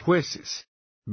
Jueces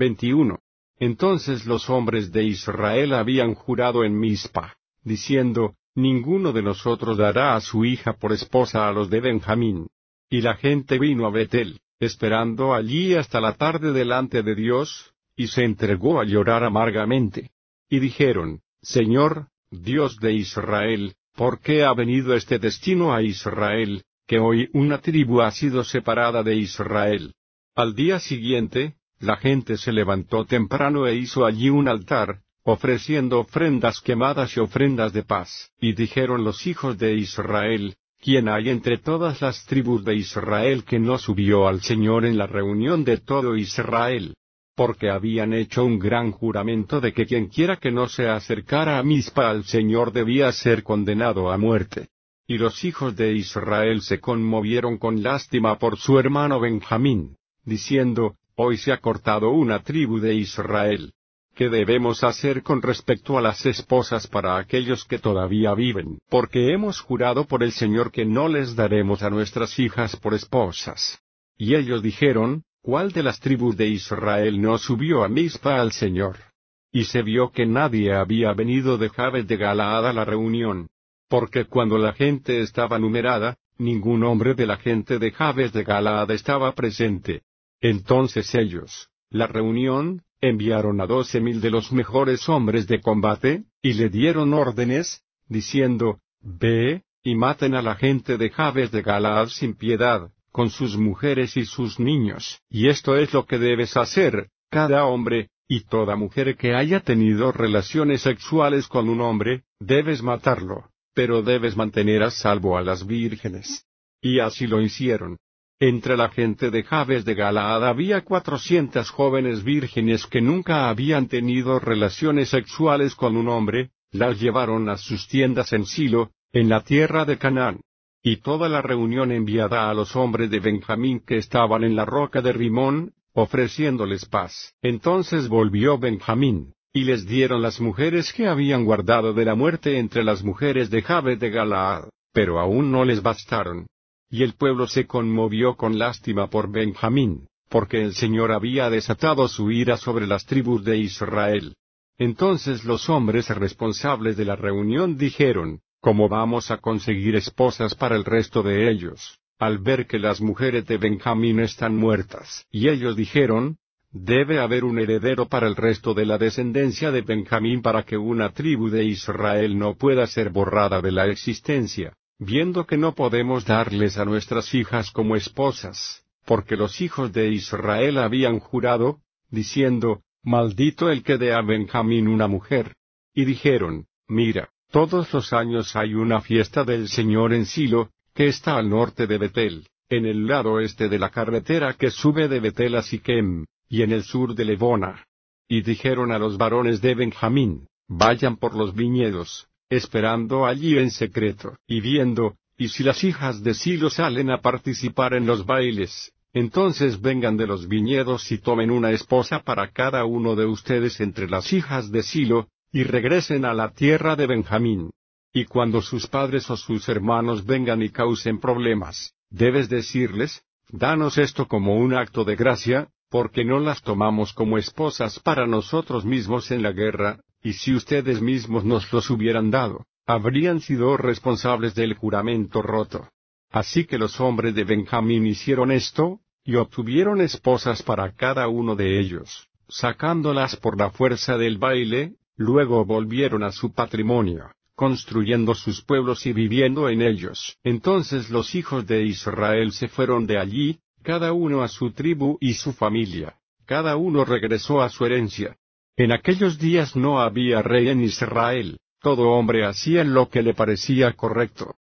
21. Entonces los hombres de Israel habían jurado en Mizpa, diciendo, ninguno de nosotros dará a su hija por esposa a los de Benjamín. Y la gente vino a Betel, esperando allí hasta la tarde delante de Dios, y se entregó a llorar amargamente. Y dijeron, Señor, Dios de Israel, ¿por qué ha venido este destino a Israel, que hoy una tribu ha sido separada de Israel? Al día siguiente, la gente se levantó temprano e hizo allí un altar, ofreciendo ofrendas quemadas y ofrendas de paz. Y dijeron los hijos de Israel, ¿quién hay entre todas las tribus de Israel que no subió al Señor en la reunión de todo Israel? Porque habían hecho un gran juramento de que quienquiera que no se acercara a Mizpa al Señor debía ser condenado a muerte. Y los hijos de Israel se conmovieron con lástima por su hermano Benjamín, diciendo, hoy se ha cortado una tribu de Israel. ¿Qué debemos hacer con respecto a las esposas para aquellos que todavía viven? Porque hemos jurado por el Señor que no les daremos a nuestras hijas por esposas. Y ellos dijeron, ¿cuál de las tribus de Israel no subió a Mizpa al Señor? Y se vio que nadie había venido de Jabes de Galaad a la reunión. Porque cuando la gente estaba numerada, ningún hombre de la gente de Jabes de Galaad estaba presente. Entonces ellos, la reunión, enviaron a 12,000 de los mejores hombres de combate, y le dieron órdenes, diciendo, ve, y maten a la gente de Jabes de Galaad sin piedad, con sus mujeres y sus niños. Y esto es lo que debes hacer, cada hombre, y toda mujer que haya tenido relaciones sexuales con un hombre, debes matarlo, pero debes mantener a salvo a las vírgenes. Y así lo hicieron. Entre la gente de Jabes de Galaad había 400 jóvenes vírgenes que nunca habían tenido relaciones sexuales con un hombre, las llevaron a sus tiendas en Silo, en la tierra de Canaán. Y toda la reunión enviada a los hombres de Benjamín que estaban en la roca de Rimón, ofreciéndoles paz. Entonces volvió Benjamín, y les dieron las mujeres que habían guardado de la muerte entre las mujeres de Jabes de Galaad, pero aún no les bastaron. Y el pueblo se conmovió con lástima por Benjamín, porque el Señor había desatado su ira sobre las tribus de Israel. Entonces los hombres responsables de la reunión dijeron, ¿cómo vamos a conseguir esposas para el resto de ellos, al ver que las mujeres de Benjamín están muertas? Y ellos dijeron, debe haber un heredero para el resto de la descendencia de Benjamín para que una tribu de Israel no pueda ser borrada de la existencia. Viendo que no podemos darles a nuestras hijas como esposas, porque los hijos de Israel habían jurado, diciendo, maldito el que dé a Benjamín una mujer. Y dijeron, mira, todos los años hay una fiesta del Señor en Silo, que está al norte de Betel, en el lado este de la carretera que sube de Betel a Siquem, y en el sur de Lebona. Y dijeron a los varones de Benjamín, vayan por los viñedos, esperando allí en secreto, y viendo, y si las hijas de Silo salen a participar en los bailes, entonces vengan de los viñedos y tomen una esposa para cada uno de ustedes entre las hijas de Silo, y regresen a la tierra de Benjamín. Y cuando sus padres o sus hermanos vengan y causen problemas, debes decirles, danos esto como un acto de gracia, porque no las tomamos como esposas para nosotros mismos en la guerra, y si ustedes mismos nos los hubieran dado, habrían sido responsables del juramento roto. Así que los hombres de Benjamín hicieron esto, y obtuvieron esposas para cada uno de ellos, sacándolas por la fuerza del baile, luego volvieron a su patrimonio, construyendo sus pueblos y viviendo en ellos. Entonces los hijos de Israel se fueron de allí, cada uno a su tribu y su familia, cada uno regresó a su herencia. En aquellos días no había rey en Israel, todo hombre hacía lo que le parecía correcto.